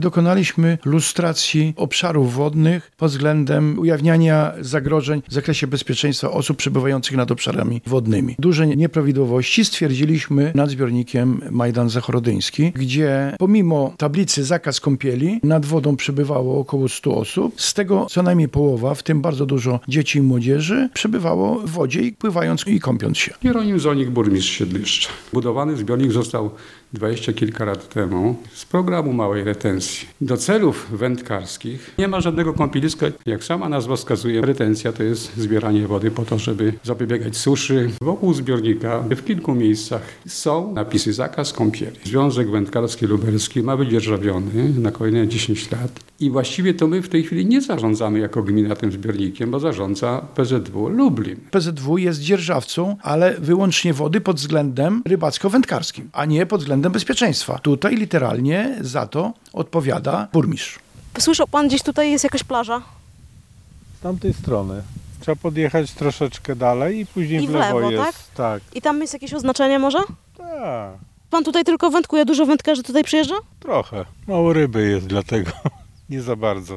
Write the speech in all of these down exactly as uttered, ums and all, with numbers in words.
Dokonaliśmy lustracji obszarów wodnych pod względem ujawniania zagrożeń w zakresie bezpieczeństwa osób przebywających nad obszarami wodnymi. Duże nieprawidłowości stwierdziliśmy nad zbiornikiem Majdan Zachorodyński, gdzie pomimo tablicy zakaz kąpieli nad wodą przebywało około stu osób. Z tego co najmniej połowa, w tym bardzo dużo dzieci i młodzieży, przebywało w wodzie i pływając i kąpiąc się. Jeronim Zonik, burmistrz Siedliszcza. Budowany zbiornik został dwadzieścia kilka lat temu z programu małej retencji. Do celów wędkarskich nie ma żadnego kąpieliska. Jak sama nazwa wskazuje, retencja to jest zbieranie wody po to, żeby zapobiegać suszy. Wokół zbiornika w kilku miejscach są napisy zakaz kąpieli. Związek Wędkarski Lubelski ma być dzierżawiony na kolejne dziesięć lat i właściwie to my w tej chwili nie zarządzamy jako gmina tym zbiornikiem, bo zarządza P Z W Lublin. P Z W jest dzierżawcą, ale wyłącznie wody pod względem rybacko-wędkarskim, a nie pod względem bezpieczeństwa. Tutaj literalnie za to odpowiada burmistrz. Słyszał pan, gdzieś tutaj jest jakaś plaża? Z tamtej strony. Trzeba podjechać troszeczkę dalej i później I w w lewo, lewo, jest. tak? Tak. I tam jest jakieś oznaczenie może? Tak. Pan tutaj tylko wędkuje, dużo wędkarzy tutaj przyjeżdża? Trochę. Mało ryby jest dlatego. Nie za bardzo.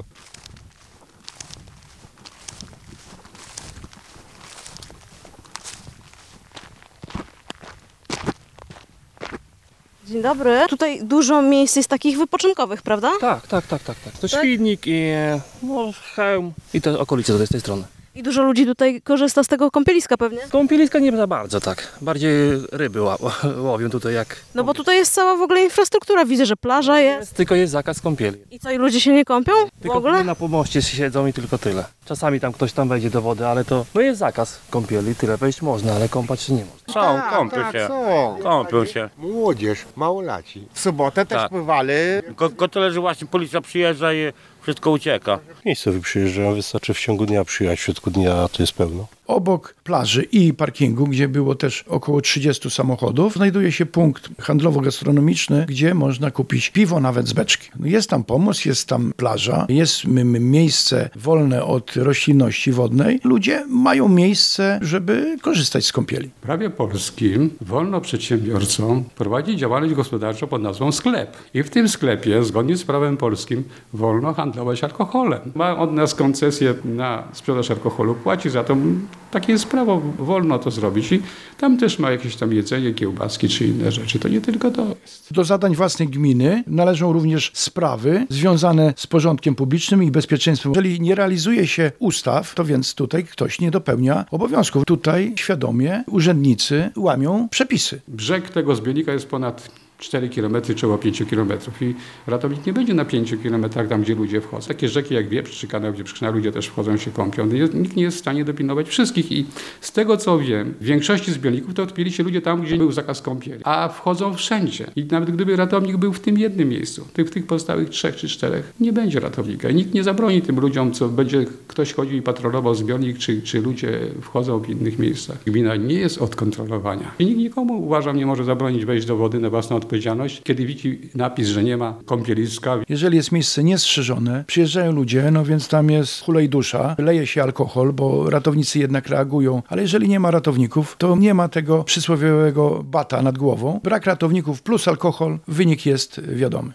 Dzień dobry. Tutaj dużo miejsc jest takich wypoczynkowych, prawda? Tak, tak, tak, tak, tak. To Tak? Świdnik i no, Chełm i te okolice tutaj z tej strony. I dużo ludzi tutaj korzysta z tego kąpieliska pewnie? Kąpieliska nie za bardzo, tak. Bardziej ryby ła- łowią tutaj jak... No bo tutaj jest cała w ogóle infrastruktura. Widzę, że plaża jest. jest. Tylko jest zakaz kąpieli. I co, i ludzie się nie kąpią? W Tylko ogóle? na pomoście siedzą i tylko tyle. Czasami tam ktoś tam wejdzie do wody, ale to no jest zakaz kąpieli, tyle wejść można, ale kąpać się nie można. Są, kąpią tak, się. są. Kąpią się. Młodzież, małolaci. W sobotę też Tak. pływali. Tylko, tylko tyle, że właśnie policja przyjeżdża i wszystko ucieka. Miejscowi przyjeżdżają, wystarczy w ciągu dnia przyjechać, w środku dnia to jest pełno. Obok plaży i parkingu, gdzie było też około trzydziestu samochodów, znajduje się punkt handlowo-gastronomiczny, gdzie można kupić piwo nawet z beczki. Jest tam pomost, jest tam plaża, jest m- m- miejsce wolne od roślinności wodnej. Ludzie mają miejsce, żeby korzystać z kąpieli. W prawie polskim wolno przedsiębiorcom prowadzić działalność gospodarczą pod nazwą sklep. I w tym sklepie, zgodnie z prawem polskim, wolno handlować alkoholem. Ma od nas koncesję na sprzedaż alkoholu, płaci za to. Takie jest prawo, wolno to zrobić. I tam też ma jakieś tam jedzenie, kiełbaski czy inne rzeczy. To nie tylko to jest. Do zadań własnych gminy należą również sprawy związane z porządkiem publicznym i bezpieczeństwem. Jeżeli nie realizuje się ustaw, to więc tutaj ktoś nie dopełnia obowiązków. Tutaj świadomie urzędnicy łamią przepisy. Brzeg tego zbiornika jest ponad cztery kilometry czy około pięć kilometrów i ratownik nie będzie na pięciu kilometrach tam, gdzie ludzie wchodzą. Takie rzeki jak Wieprz czy kanał Wieprzyna, ludzie też wchodzą, się kąpią. Nikt nie jest w stanie dopilnować wszystkich i z tego co wiem, w większości zbiorników to odpieli się ludzie tam, gdzie był zakaz kąpieli, a wchodzą wszędzie. I nawet gdyby ratownik był w tym jednym miejscu, w tych pozostałych trzech czy czterech, nie będzie ratownika. I nikt nie zabroni tym ludziom, co będzie ktoś chodził i patrolował zbiornik, czy, czy ludzie wchodzą w innych miejscach. Gmina nie jest od kontrolowania. I nikt nikomu, uważam, nie może zabronić wejść do wody na własną odpowiedzialność, kiedy widzi napis, że nie ma kąpieliska. Jeżeli jest miejsce niestrzeżone, przyjeżdżają ludzie, no więc tam jest hulej dusza, leje się alkohol, bo ratownicy jednak reagują, ale jeżeli nie ma ratowników, to nie ma tego przysłowiowego bata nad głową. Brak ratowników plus alkohol, wynik jest wiadomy.